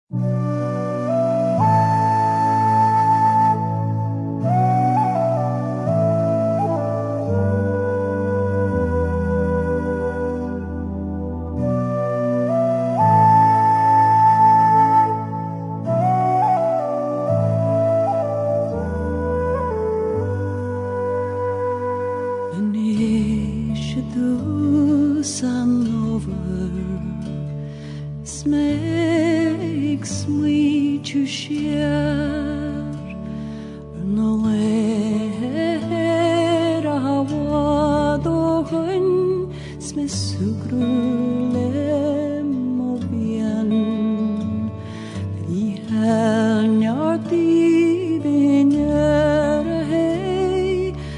Makes me to share no lera wadohen sme sugrule movian vi helnyarti venere hey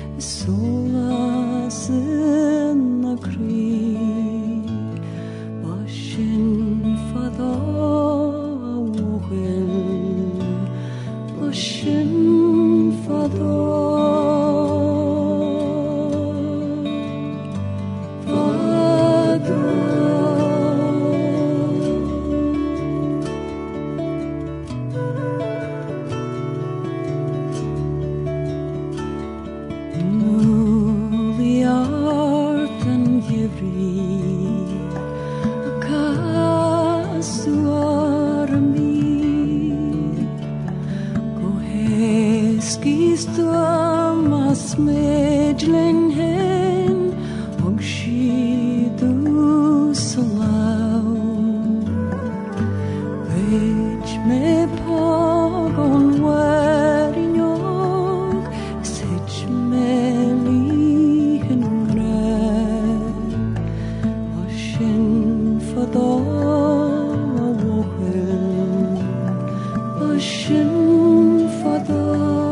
solasen nakri bashin fada Ocean Skistömas medlen hen och skidus lau Već me pogon werin jag Sech me lihen greg Ashen fada wohen Ashen fada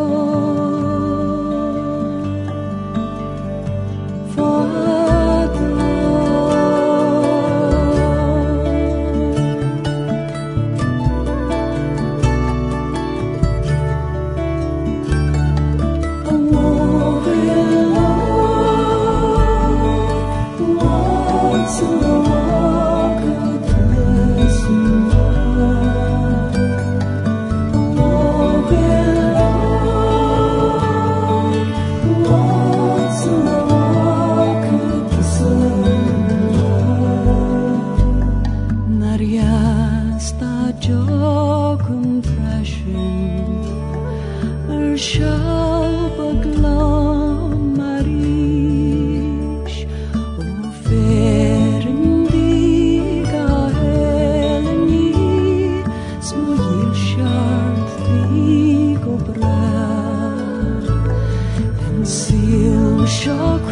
Jogum freshen shall beglam marish o feren diga heleni smojil shart digo bra en sil shak